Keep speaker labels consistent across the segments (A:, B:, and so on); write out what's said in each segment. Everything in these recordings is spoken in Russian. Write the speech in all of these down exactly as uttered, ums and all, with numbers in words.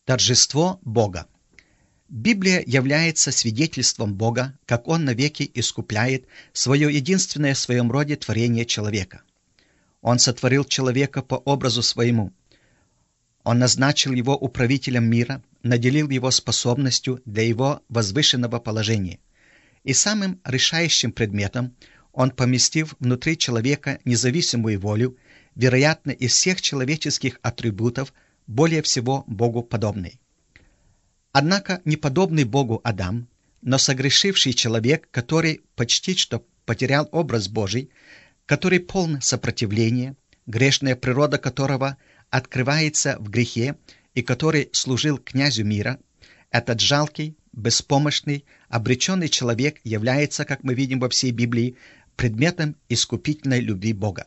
A: Торжество Бога. Библия является свидетельством Бога, как Он навеки искупляет свое единственное в своем роде творение человека. Он сотворил человека по образу своему. Он назначил его управителем мира, наделил его способностью для его возвышенного положения. И самым решающим предметом Он поместил внутри человека независимую волю, вероятно, из всех человеческих атрибутов, более всего Богу подобный. Однако не подобный Богу Адам, но согрешивший человек, который почти что потерял образ Божий, который полн сопротивления, грешная природа которого открывается в грехе и который служил князю мира, этот жалкий, беспомощный, обреченный человек является, как мы видим во всей Библии, предметом искупительной любви Бога.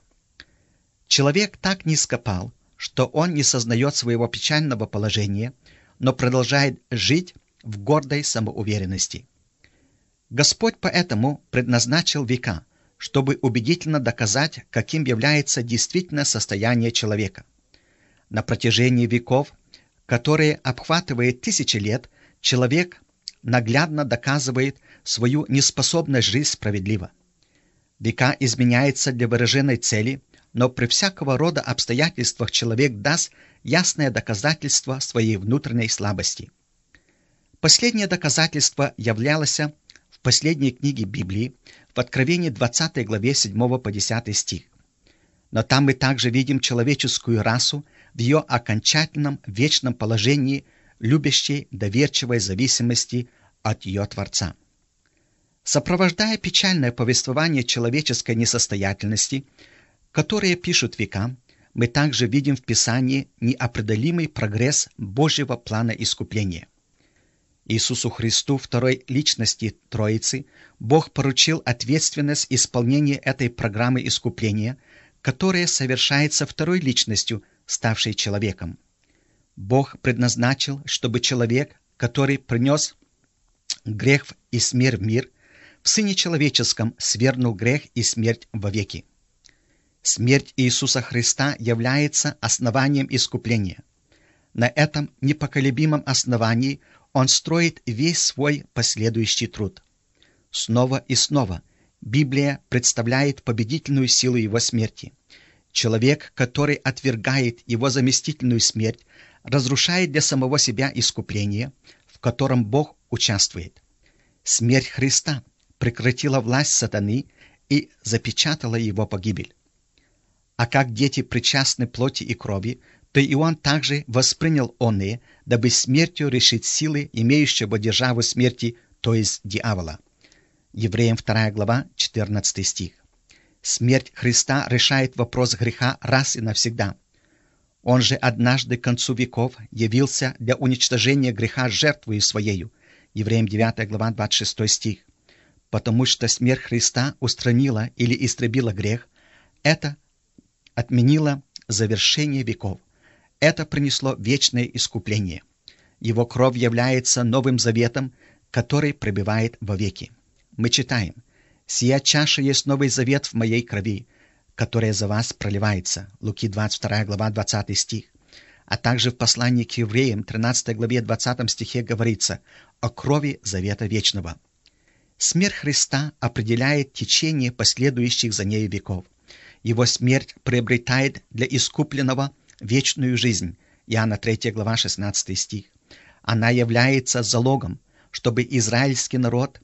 A: Человек так низко пал, что он не сознает своего печального положения, но продолжает жить в гордой самоуверенности. Господь поэтому предназначил века, чтобы убедительно доказать, каким является действительно состояние человека. На протяжении веков, которые обхватывает тысячи лет, человек наглядно доказывает свою неспособность жить справедливо. Века изменяются для выраженной цели, но при всякого рода обстоятельствах человек даст ясное доказательство своей внутренней слабости. Последнее доказательство являлось в последней книге Библии, в Откровении двадцатой главе седьмого по десятый стих. Но там мы также видим человеческую расу в ее окончательном вечном положении, любящей доверчивой зависимости от ее Творца. Сопровождая печальное повествование человеческой несостоятельности, которые пишут века, мы также видим в Писании неопределимый прогресс Божьего плана искупления. Иисусу Христу, второй личности Троицы, Бог поручил ответственность исполнения этой программы искупления, которая совершается второй личностью, ставшей человеком. Бог предназначил, чтобы человек, который принес грех и смерть в мир, в Сыне Человеческом свергнул грех и смерть вовеки. Смерть Иисуса Христа является основанием искупления. На этом непоколебимом основании Он строит весь свой последующий труд. Снова и снова Библия представляет победительную силу Его смерти. Человек, который отвергает Его заместительную смерть, разрушает для самого себя искупление, в котором Бог участвует. Смерть Христа прекратила власть сатаны и запечатала его погибель. А как дети причастны плоти и крови, то и он также воспринял оные, дабы смертью решить силы, имеющего державу смерти, то есть дьявола. Евреям вторая глава, четырнадцатый стих. Смерть Христа решает вопрос греха раз и навсегда. Он же однажды к концу веков явился для уничтожения греха жертвою своею. Евреям девятая глава, двадцать шестой стих. Потому что смерть Христа устранила или истребила грех, это отменило завершение веков. Это принесло вечное искупление. Его кровь является новым заветом, который пребывает вовеки. Мы читаем: «Сия чаша есть новый завет в моей крови, которая за вас проливается». Луки двадцать вторая глава, двадцатый стих. А также в послании к евреям, тринадцатой главе, двадцатом стихе говорится о крови завета вечного. Смерть Христа определяет течение последующих за нею веков. Его смерть приобретает для искупленного вечную жизнь. Иоанна третья глава, шестнадцатый стих. Она является залогом, чтобы израильский народ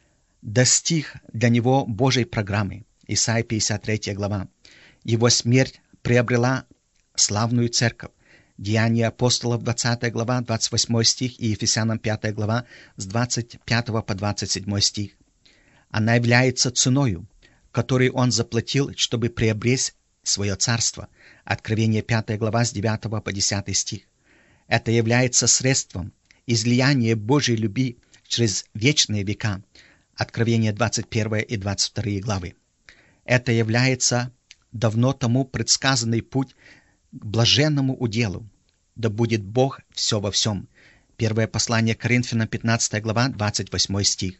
A: достиг для него Божьей программы. Исайя пятьдесят третья глава. Его смерть приобрела славную церковь. Деяния апостолов двадцатая глава, двадцать восьмой стих и Ефесянам пятая глава с двадцать пятого по двадцать седьмой стих. Она является ценою, который он заплатил, чтобы приобрести свое царство. Откровение пятая глава с девятого по десятый стих. Это является средством излияния Божьей любви через вечные века. Откровение двадцать первая и двадцать вторая главы. Это является давно тому предсказанный путь к блаженному уделу. Да будет Бог все во всем. Первое послание к Коринфянам, пятнадцатая глава, двадцать восьмой стих.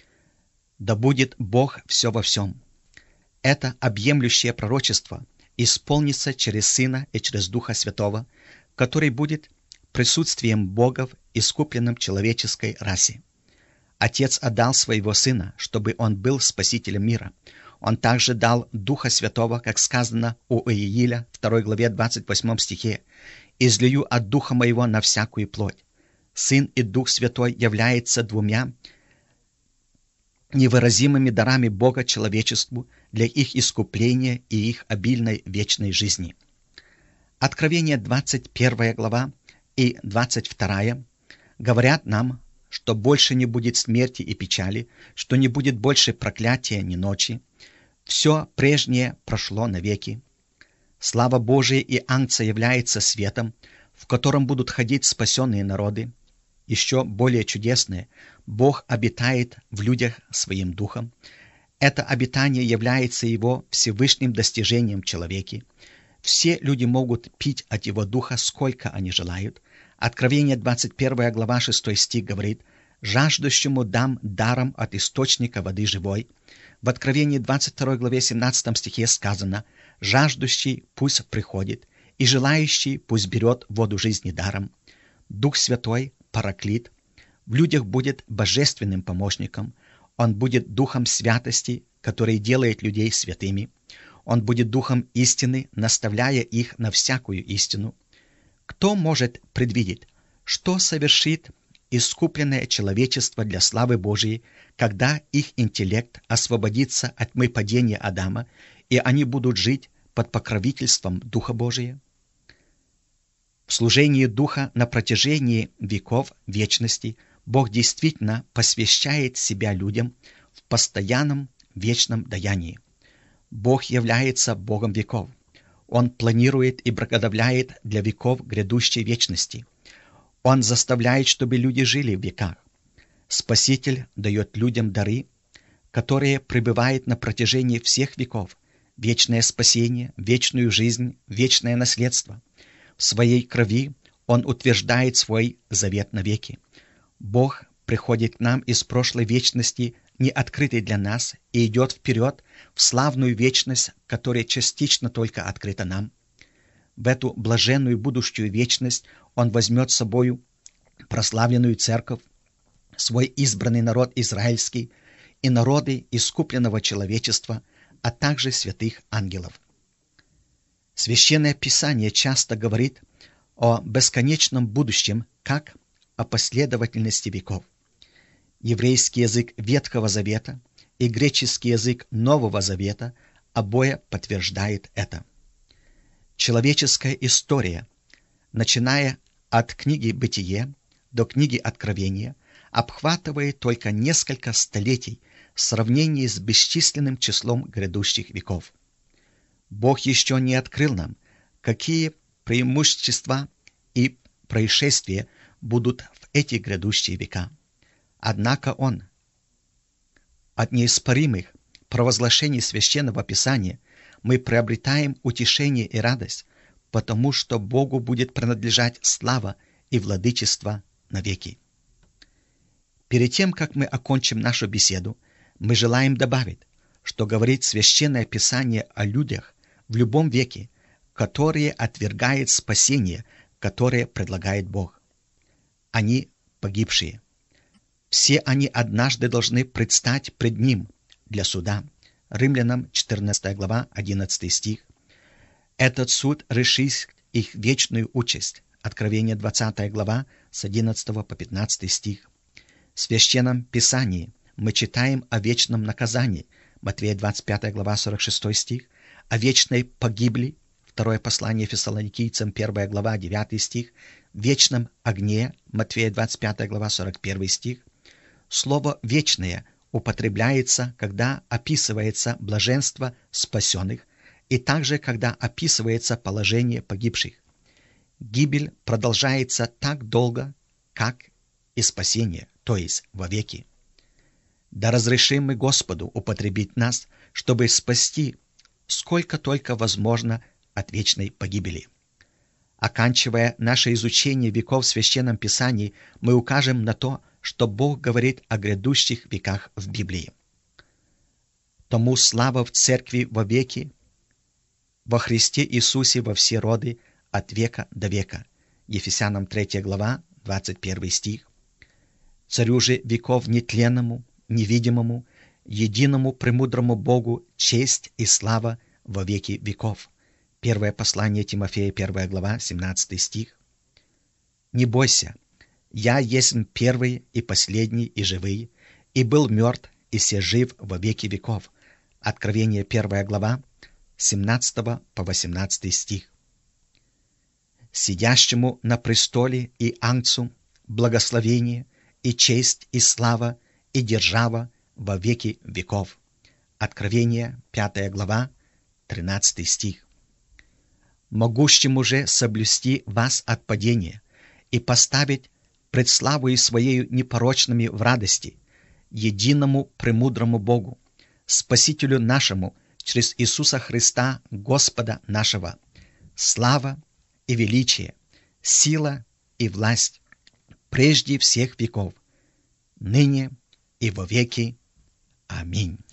A: Да будет Бог все во всем. Это объемлющее пророчество исполнится через Сына и через Духа Святого, который будет присутствием Бога в искупленном человеческой расе. Отец отдал своего Сына, чтобы Он был Спасителем мира. Он также дал Духа Святого, как сказано у Иеиля, второй главе двадцать восьмом стихе, «Излию от Духа Моего на всякую плоть». Сын и Дух Святой являются двумя невыразимыми дарами Бога человечеству для их искупления и их обильной вечной жизни. Откровение двадцать первая глава и двадцать вторая говорят нам, что больше не будет смерти и печали, что не будет больше проклятия ни ночи. Все прежнее прошло навеки. Слава Божия и Агнца является светом, в котором будут ходить спасенные народы. Еще более чудесное, Бог обитает в людях своим духом. Это обитание является Его Всевышним достижением в человеке. Все люди могут пить от Его духа, сколько они желают. Откровение двадцать первая глава шестой стих говорит: «Жаждущему дам даром от источника воды живой». В Откровении двадцать второй главе семнадцатом стихе сказано: «Жаждущий пусть приходит, и желающий пусть берет воду жизни даром». Дух Святой, Параклит, в людях будет божественным помощником. Он будет духом святости, который делает людей святыми. Он будет духом истины, наставляя их на всякую истину. Кто может предвидеть, что совершит искупленное человечество для славы Божией, когда их интеллект освободится от тьмы падения Адама, и они будут жить под покровительством Духа Божия? В служении Духа на протяжении веков вечности Бог действительно посвящает себя людям в постоянном вечном даянии. Бог является Богом веков. Он планирует и благословляет для веков грядущей вечности. Он заставляет, чтобы люди жили в веках. Спаситель дает людям дары, которые пребывают на протяжении всех веков: вечное спасение, вечную жизнь, вечное наследство. В своей крови Он утверждает свой завет навеки. Бог приходит к нам из прошлой вечности, не открытой для нас, и идет вперед в славную вечность, которая частично только открыта нам. В эту блаженную будущую вечность Он возьмет с собою прославленную церковь, свой избранный народ израильский и народы искупленного человечества, а также святых ангелов. Священное Писание часто говорит о бесконечном будущем, как о последовательности веков. Еврейский язык Ветхого Завета и греческий язык Нового Завета обои подтверждают это. Человеческая история, начиная от книги «Бытие» до книги «Откровения», обхватывает только несколько столетий в сравнении с бесчисленным числом грядущих веков. Бог еще не открыл нам, какие преимущества и происшествия будут в эти грядущие века. Однако Он от неоспоримых провозглашений Священного Писания мы приобретаем утешение и радость, потому что Богу будет принадлежать слава и владычество навеки. Перед тем, как мы окончим нашу беседу, мы желаем добавить, что говорит Священное Писание о людях в любом веке, которые отвергают спасение, которое предлагает Бог. Они погибшие. Все они однажды должны предстать пред Ним для суда. Римлянам четырнадцатая глава, одиннадцатый стих. Этот суд решит их вечную участь. Откровение двадцатая глава, с одиннадцатого по пятнадцатый стих. В Священном Писании мы читаем о вечном наказании. Матвея двадцать пятая глава, сорок шестой стих. О вечной погибели. Второе послание Фессалоникийцам, первая глава, девятый стих. Вечном огне. Матфея двадцать пятая глава, сорок первый стих. Слово «вечное» употребляется, когда описывается блаженство спасенных, и также, когда описывается положение погибших. Гибель продолжается так долго, как и спасение, то есть вовеки. Да разрешим мы Господу употребить нас, чтобы спасти сколько только возможно от вечной погибели. Оканчивая наше изучение веков в Священном Писании, мы укажем на то, что Бог говорит о грядущих веках в Библии. Тому слава в Церкви вовеки, во Христе Иисусе во все роды, от века до века. Ефесянам третья глава, двадцать первый стих. «Царю же веков нетленному, невидимому, единому премудрому Богу честь и слава во веки веков». Первое послание Тимофея, первая глава, семнадцатый стих. «Не бойся, я есть первый и последний и живый, и был мертв, и се жив во веки веков». Откровение, первая глава, семнадцатого по восемнадцатый стих. «Сидящему на престоле и Агнцу благословение и честь и слава и держава во веки веков». Откровение, пятая глава, тринадцатый стих. «Могущему же соблюсти вас от падения и поставить пред славою Своею непорочными в радости, единому премудрому Богу, Спасителю нашему, через Иисуса Христа, Господа нашего, слава и величие, сила и власть прежде всех веков, ныне и во веки. Аминь».